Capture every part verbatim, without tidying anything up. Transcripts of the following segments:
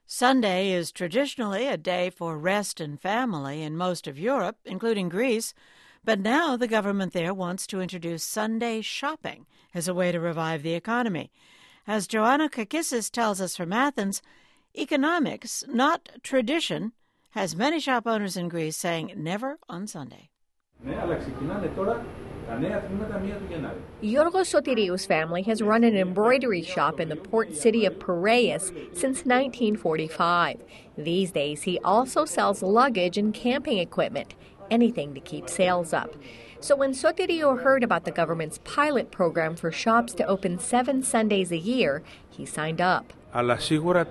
Sunday is traditionally a day for rest and family in most of Europe, including Greece, but now the government there wants to introduce Sunday shopping as a way to revive the economy. As Joanna Kakissis tells us from Athens, economics, not tradition, has many shop owners in Greece saying never on Sunday. Yorgos Sotiriou's family has run an embroidery shop in the port city of Piraeus since nineteen forty-five. These days, he also sells luggage and camping equipment, anything to keep sales up. So when Sotiriou heard about the government's pilot program for shops to open seven Sundays a year, he signed up. But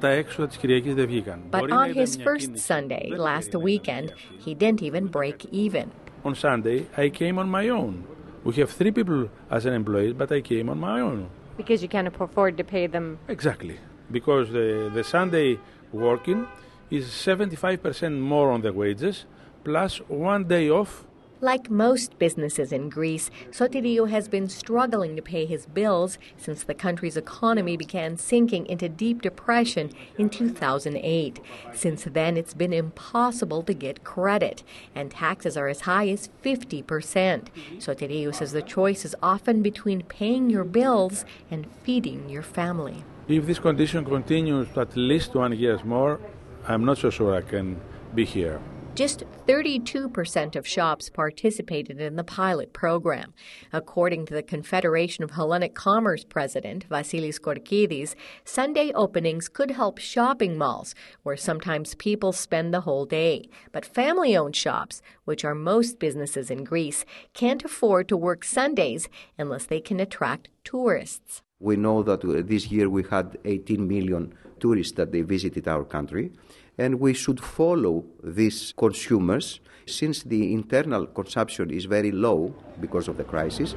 on his first Sunday, last weekend, he didn't even break even. On Sunday, I came on my own. We have three people as an employee, but I came on my own. Because you can't afford to pay them? Exactly. Because the, the Sunday working is seventy-five percent more on the wages, plus one day off. Like most businesses in Greece, Sotiriou has been struggling to pay his bills since the country's economy began sinking into deep depression in two thousand eight. Since then, it's been impossible to get credit, and taxes are as high as fifty percent. Sotiriou says the choice is often between paying your bills and feeding your family. If this condition continues for at least one year more, I'm not so sure I can be here. Just thirty-two percent of shops participated in the pilot program. According to the Confederation of Hellenic Commerce president, Vasilis Korkidis, Sunday openings could help shopping malls, where sometimes people spend the whole day. But family-owned shops, which are most businesses in Greece, can't afford to work Sundays unless they can attract tourists. We know that this year we had eighteen million tourists that they visited our country. And we should follow these consumers since the internal consumption is very low because of the crisis.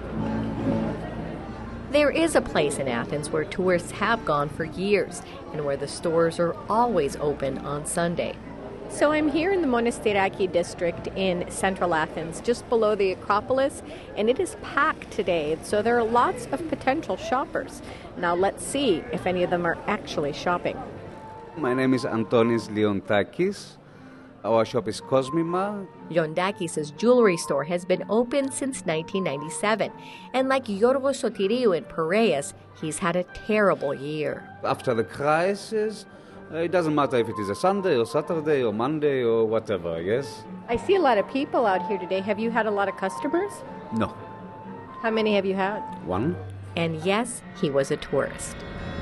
There is a place in Athens where tourists have gone for years and where the stores are always open on Sunday. So I'm here in the Monastiraki district in central Athens, just below the Acropolis, and it is packed today. So there are lots of potential shoppers. Now let's see if any of them are actually shopping. My name is Antonis Leontakis. Our shop is Cosmima. Leontakis' jewelry store has been open since nineteen ninety-seven. And like Yorgos Sotiriou in Piraeus, he's had a terrible year. After the crisis, it doesn't matter if it is a Sunday or Saturday or Monday or whatever, yes? I see a lot of people out here today. Have you had a lot of customers? No. How many have you had? One. And yes, he was a tourist.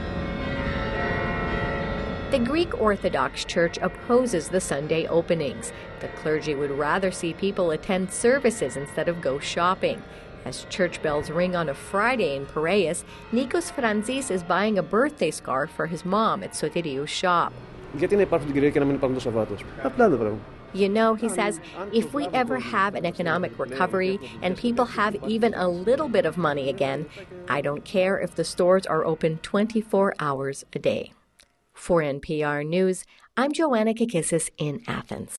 The Greek Orthodox Church opposes the Sunday openings. The clergy would rather see people attend services instead of go shopping. As church bells ring on a Friday in Piraeus, Nikos Franzis is buying a birthday scarf for his mom at Sotiriou's shop. You know, he says, if we ever have an economic recovery and people have even a little bit of money again, I don't care if the stores are open twenty-four hours a day. For N P R News, I'm Joanna Kakissis in Athens.